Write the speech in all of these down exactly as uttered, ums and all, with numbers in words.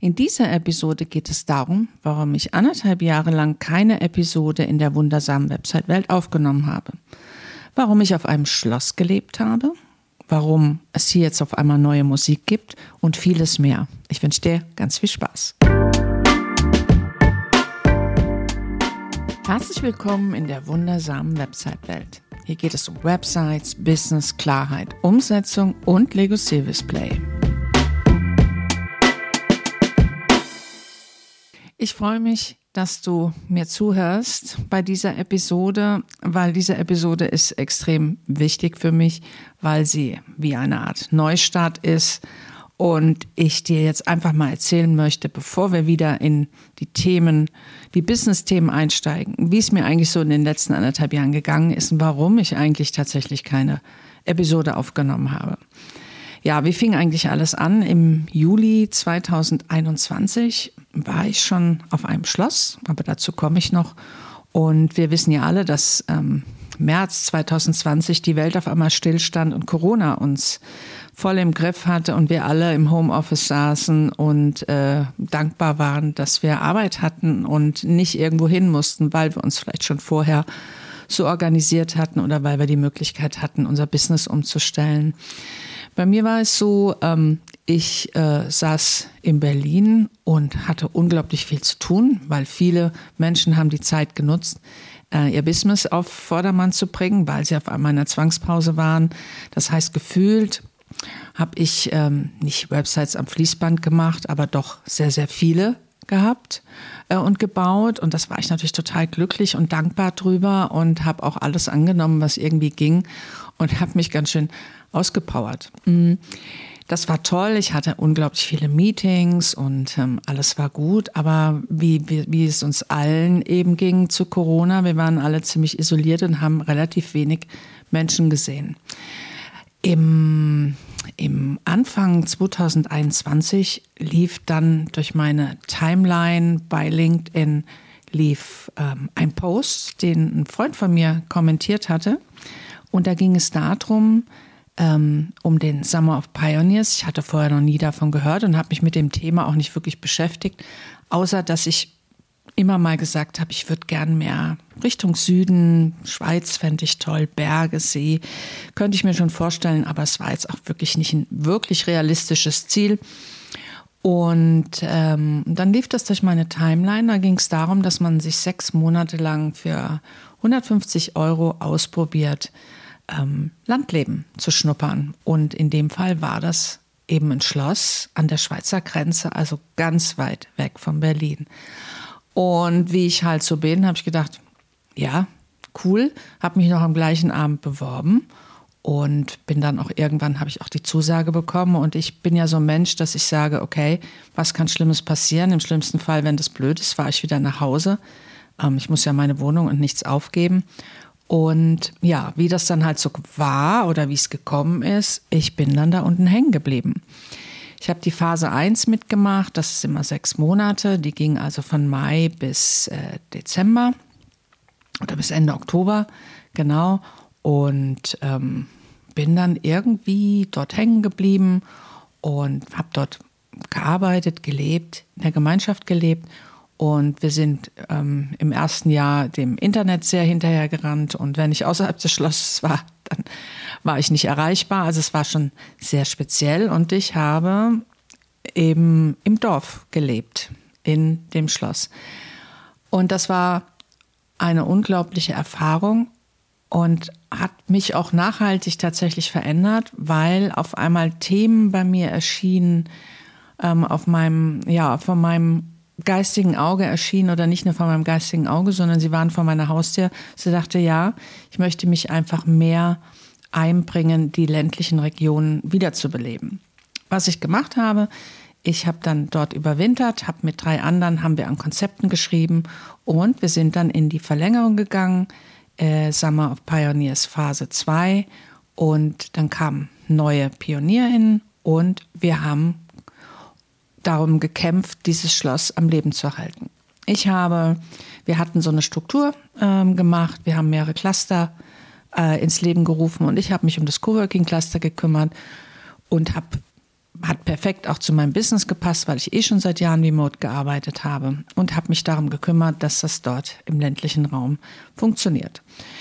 In dieser Episode geht es darum, warum ich anderthalb Jahre lang keine Episode in der wundersamen Website-Welt aufgenommen habe. Warum ich auf einem Schloss gelebt habe, warum es hier jetzt auf einmal neue Musik gibt und vieles mehr. Ich wünsche dir ganz viel Spaß. Herzlich willkommen in der wundersamen Website-Welt. Hier geht es um Websites, Business, Klarheit, Umsetzung und Lego Service Play. Ich freue mich, dass du mir zuhörst bei dieser Episode, weil diese Episode ist extrem wichtig für mich, weil sie wie eine Art Neustart ist und ich dir jetzt einfach mal erzählen möchte, bevor wir wieder in die Themen, die Business-Themen einsteigen, wie es mir eigentlich so in den letzten anderthalb Jahren gegangen ist und warum ich eigentlich tatsächlich keine Episode aufgenommen habe. Ja, wie fing eigentlich alles an? Im Juli zweitausendeinundzwanzig war ich schon auf einem Schloss, aber dazu komme ich noch. Und wir wissen ja alle, dass ähm, März zweitausendzwanzig die Welt auf einmal stillstand und Corona uns voll im Griff hatte und wir alle im Homeoffice saßen und äh, dankbar waren, dass wir Arbeit hatten und nicht irgendwo hin mussten, weil wir uns vielleicht schon vorher so organisiert hatten oder weil wir die Möglichkeit hatten, unser Business umzustellen. Bei mir war es so, ähm, ich äh, saß in Berlin und hatte unglaublich viel zu tun, weil viele Menschen haben die Zeit genutzt, äh, ihr Business auf Vordermann zu bringen, weil sie auf einmal in einer Zwangspause waren. Das heißt, gefühlt habe ich ähm, nicht Websites am Fließband gemacht, aber doch sehr, sehr viele gehabt äh, und gebaut. Und das war ich natürlich total glücklich und dankbar drüber und habe auch alles angenommen, was irgendwie ging und habe mich ganz schön ausgepowert. Das war toll. Ich hatte unglaublich viele Meetings und ähm, alles war gut. Aber wie, wie, wie es uns allen eben ging zu Corona, wir waren alle ziemlich isoliert und haben relativ wenig Menschen gesehen. Im, im Anfang zweitausendeinundzwanzig lief dann durch meine Timeline bei LinkedIn lief ähm, ein Post, den ein Freund von mir kommentiert hatte. Und da ging es darum, ähm, um den Summer of Pioneers. Ich hatte vorher noch nie davon gehört und habe mich mit dem Thema auch nicht wirklich beschäftigt, außer dass ich immer mal gesagt habe, ich würde gern mehr Richtung Süden, Schweiz fände ich toll, Berge, See, könnte ich mir schon vorstellen, aber es war jetzt auch wirklich nicht ein wirklich realistisches Ziel. Und ähm, dann lief das durch meine Timeline, da ging es darum, dass man sich sechs Monate lang für hundertfünfzig Euro ausprobiert, ähm, Landleben zu schnuppern. Und in dem Fall war das eben ein Schloss an der Schweizer Grenze, also ganz weit weg von Berlin. Und wie ich halt so bin, habe ich gedacht, ja, cool, habe mich noch am gleichen Abend beworben und bin dann auch irgendwann, habe ich auch die Zusage bekommen. Und ich bin ja so ein Mensch, dass ich sage, okay, was kann Schlimmes passieren? Im schlimmsten Fall, wenn das blöd ist, fahre ich wieder nach Hause. Ähm, ich muss ja meine Wohnung und nichts aufgeben. Und ja, wie das dann halt so war oder wie es gekommen ist, ich bin dann da unten hängen geblieben. Ich habe die Phase eins mitgemacht, das ist immer sechs Monate, die ging also von Mai bis äh, Dezember oder bis Ende Oktober, genau. Und ähm, bin dann irgendwie dort hängen geblieben und habe dort gearbeitet, gelebt, in der Gemeinschaft gelebt. Und wir sind ähm, im ersten Jahr dem Internet sehr hinterhergerannt. Und wenn ich außerhalb des Schlosses war, dann war ich nicht erreichbar. Also es war schon sehr speziell. Und ich habe eben im Dorf gelebt, in dem Schloss. Und das war eine unglaubliche Erfahrung und hat mich auch nachhaltig tatsächlich verändert, weil auf einmal Themen bei mir erschienen, ähm, auf meinem, ja, von meinem geistigen Auge erschienen oder nicht nur von meinem geistigen Auge, sondern sie waren vor meiner Haustür. Sie dachte, ja, ich möchte mich einfach mehr einbringen, die ländlichen Regionen wiederzubeleben. Was ich gemacht habe, ich habe dann dort überwintert, habe mit drei anderen, haben wir an Konzepten geschrieben und wir sind dann in die Verlängerung gegangen, äh, Summer of Pioneers Phase zwei und dann kamen neue PionierInnen und wir haben darum gekämpft, dieses Schloss am Leben zu erhalten. Ich habe, wir hatten so eine Struktur ähm, gemacht, wir haben mehrere Cluster äh, ins Leben gerufen und ich habe mich um das Coworking Cluster gekümmert und habe hat perfekt auch zu meinem Business gepasst, weil ich eh schon seit Jahren remote gearbeitet habe und habe mich darum gekümmert, dass das dort im ländlichen Raum funktioniert.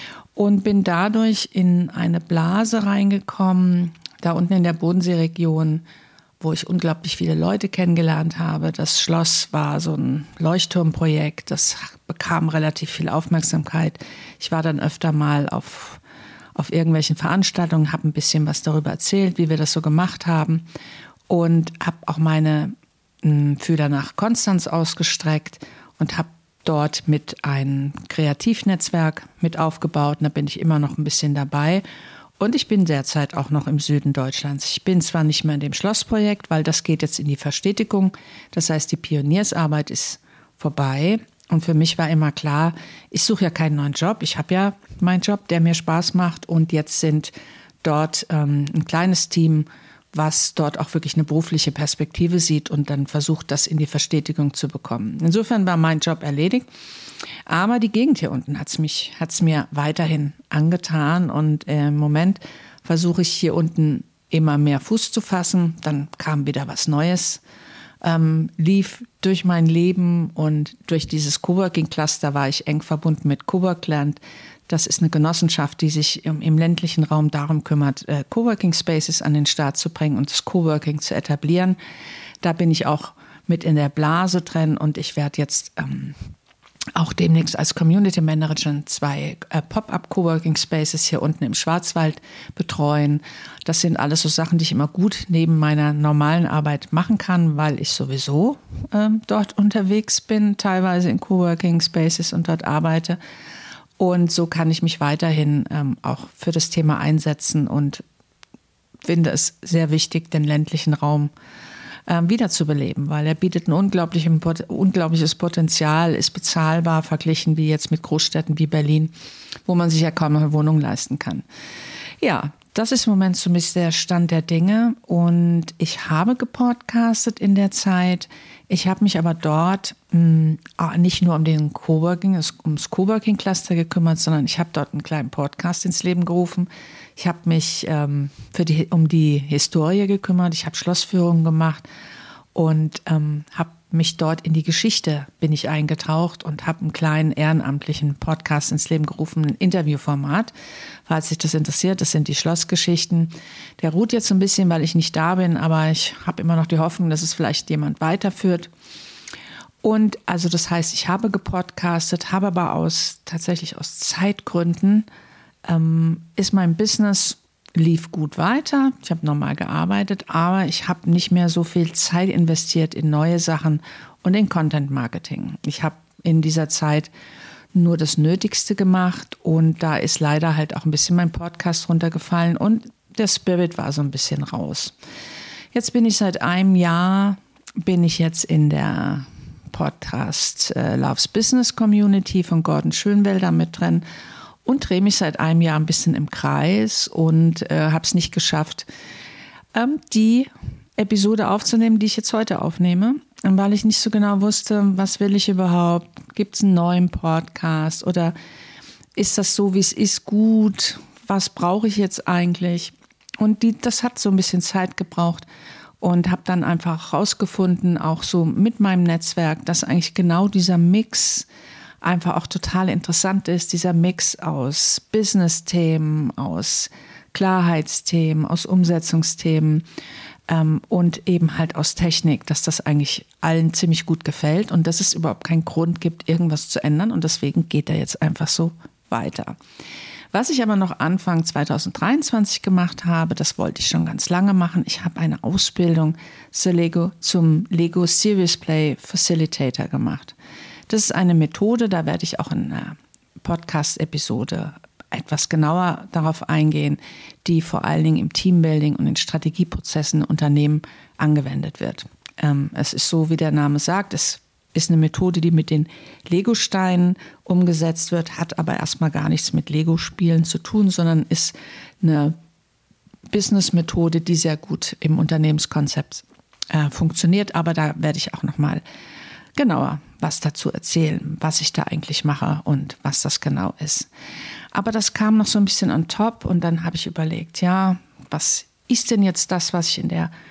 Und bin dadurch in eine Blase reingekommen, da unten in der Bodenseeregion, wo ich unglaublich viele Leute kennengelernt habe. Das Schloss war so ein Leuchtturmprojekt, das bekam relativ viel Aufmerksamkeit. Ich war dann öfter mal auf, auf irgendwelchen Veranstaltungen, habe ein bisschen was darüber erzählt, wie wir das so gemacht haben und habe auch meine mh, Fühler nach Konstanz ausgestreckt und habe dort mit einem Kreativnetzwerk mit aufgebaut. Und da bin ich immer noch ein bisschen dabei. Und ich bin derzeit auch noch im Süden Deutschlands. Ich bin zwar nicht mehr in dem Schlossprojekt, weil das geht jetzt in die Verstetigung. Das heißt, die Pioniersarbeit ist vorbei. Und für mich war immer klar, ich suche ja keinen neuen Job. Ich habe ja meinen Job, der mir Spaß macht. Und jetzt sind dort ähm, ein kleines Team, was dort auch wirklich eine berufliche Perspektive sieht und dann versucht, das in die Verstetigung zu bekommen. Insofern war mein Job erledigt. Aber die Gegend hier unten hat es mich, hat's mir weiterhin angetan. Und äh, im Moment versuche ich hier unten immer mehr Fuß zu fassen. Dann kam wieder was Neues, ähm, lief durch mein Leben und durch dieses Coworking-Cluster war ich eng verbunden mit Coworkland. Das ist eine Genossenschaft, die sich im, im ländlichen Raum darum kümmert, äh, Coworking-Spaces an den Start zu bringen und das Coworking zu etablieren. Da bin ich auch mit in der Blase drin und ich werde jetzt ähm, auch demnächst als Community Managerin zwei äh, Pop-up-Coworking-Spaces hier unten im Schwarzwald betreuen. Das sind alles so Sachen, die ich immer gut neben meiner normalen Arbeit machen kann, weil ich sowieso äh, dort unterwegs bin, teilweise in Coworking-Spaces und dort arbeite. Und so kann ich mich weiterhin ähm, auch für das Thema einsetzen und finde es sehr wichtig, den ländlichen Raum ähm, wiederzubeleben, weil er bietet ein unglaublich, unglaubliches Potenzial, ist bezahlbar verglichen wie jetzt mit Großstädten wie Berlin, wo man sich ja kaum noch eine Wohnung leisten kann. Ja, das ist im Moment so ein bisschen der Stand der Dinge und ich habe gepodcastet in der Zeit. Ich habe mich aber dort mh, nicht nur um den Coworking, ums Coworking-Cluster gekümmert, sondern ich habe dort einen kleinen Podcast ins Leben gerufen. Ich habe mich ähm, für die, um die Historie gekümmert. Ich habe Schlossführungen gemacht und ähm, habe mich dort in die Geschichte bin ich eingetaucht und habe einen kleinen ehrenamtlichen Podcast ins Leben gerufen, ein Interviewformat. Falls sich das interessiert, das sind die Schlossgeschichten. Der ruht jetzt so ein bisschen, weil ich nicht da bin, aber ich habe immer noch die Hoffnung, dass es vielleicht jemand weiterführt. Und also das heißt, ich habe gepodcastet, habe aber aus tatsächlich aus Zeitgründen ähm, ist mein Business lief gut weiter. Ich habe normal gearbeitet, aber ich habe nicht mehr so viel Zeit investiert in neue Sachen und in Content Marketing. Ich habe in dieser Zeit nur das Nötigste gemacht und da ist leider halt auch ein bisschen mein Podcast runtergefallen und der Spirit war so ein bisschen raus. Jetzt bin ich seit einem Jahr, bin ich jetzt in der Podcast äh, Loves Business Community von Gordon Schönwelder mit drin und drehe mich seit einem Jahr ein bisschen im Kreis und äh, habe es nicht geschafft, ähm, die Episode aufzunehmen, die ich jetzt heute aufnehme, weil ich nicht so genau wusste, was will ich überhaupt? Gibt es einen neuen Podcast oder ist das so, wie es ist, gut? Was brauche ich jetzt eigentlich? Und die, das hat so ein bisschen Zeit gebraucht und habe dann einfach rausgefunden, auch so mit meinem Netzwerk, dass eigentlich genau dieser Mix einfach auch total interessant ist, dieser Mix aus Business-Themen, aus Klarheitsthemen, aus Umsetzungsthemen ähm, und eben halt aus Technik, dass das eigentlich allen ziemlich gut gefällt und dass es überhaupt keinen Grund gibt, irgendwas zu ändern und deswegen geht er jetzt einfach so weiter. Was ich aber noch Anfang zwanzig dreiundzwanzig gemacht habe, das wollte ich schon ganz lange machen. Ich habe eine Ausbildung zur Lego, zum Lego Serious Play Facilitator gemacht. Das ist eine Methode, da werde ich auch in einer Podcast-Episode etwas genauer darauf eingehen, die vor allen Dingen im Teambuilding und in Strategieprozessen in Unternehmen angewendet wird. Ähm, es ist so, wie der Name sagt, es ist eine Methode, die mit den Lego-Steinen umgesetzt wird, hat aber erstmal gar nichts mit Lego-Spielen zu tun, sondern ist eine Business-Methode, die sehr gut im Unternehmenskonzept äh, funktioniert. Aber da werde ich auch nochmal genauer was dazu erzählen, was ich da eigentlich mache und was das genau ist. Aber das kam noch so ein bisschen on top und dann habe ich überlegt, ja, was ist denn jetzt das, was ich in der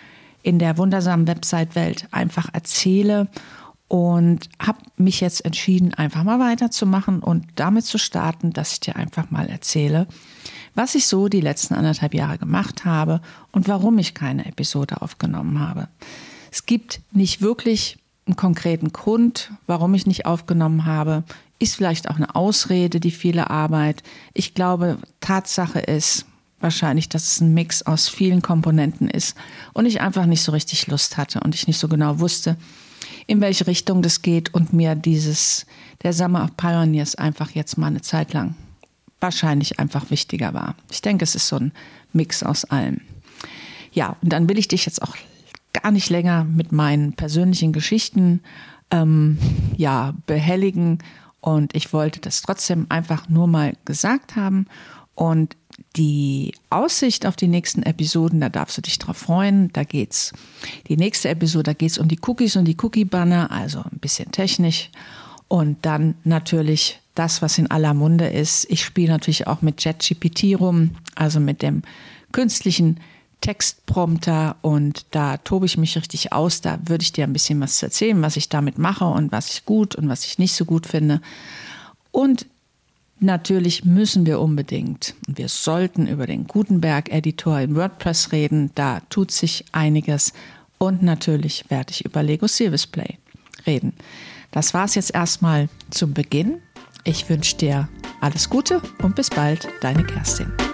in der wundersamen Website-Welt einfach erzähle und habe mich jetzt entschieden, einfach mal weiterzumachen und damit zu starten, dass ich dir einfach mal erzähle, was ich so die letzten anderthalb Jahre gemacht habe und warum ich keine Episode aufgenommen habe. Es gibt nicht wirklich einen konkreten Grund, warum ich nicht aufgenommen habe. Ist vielleicht auch eine Ausrede, die viele Arbeit. Ich glaube, Tatsache ist wahrscheinlich, dass es ein Mix aus vielen Komponenten ist und ich einfach nicht so richtig Lust hatte und ich nicht so genau wusste, in welche Richtung das geht und mir dieses, der Summer of Pioneers einfach jetzt mal eine Zeit lang wahrscheinlich einfach wichtiger war. Ich denke, es ist so ein Mix aus allem. Ja, und dann will ich dich jetzt auch gar nicht länger mit meinen persönlichen Geschichten ähm, ja, behelligen und ich wollte das trotzdem einfach nur mal gesagt haben und die Aussicht auf die nächsten Episoden, da darfst du dich drauf freuen. Da geht's, die nächste Episode, da geht's um die Cookies und die Cookie-Banner, also ein bisschen technisch. Und dann natürlich das, was in aller Munde ist. Ich spiele natürlich auch mit ChatGPT rum, also mit dem künstlichen Textprompter. Und da tobe ich mich richtig aus. Da würde ich dir ein bisschen was erzählen, was ich damit mache und was ich gut und was ich nicht so gut finde. Und natürlich müssen wir unbedingt, und wir sollten über den Gutenberg-Editor in WordPress reden. Da tut sich einiges. Und natürlich werde ich über Lego Service Play reden. Das war es jetzt erstmal zum Beginn. Ich wünsche dir alles Gute und bis bald, deine Kerstin.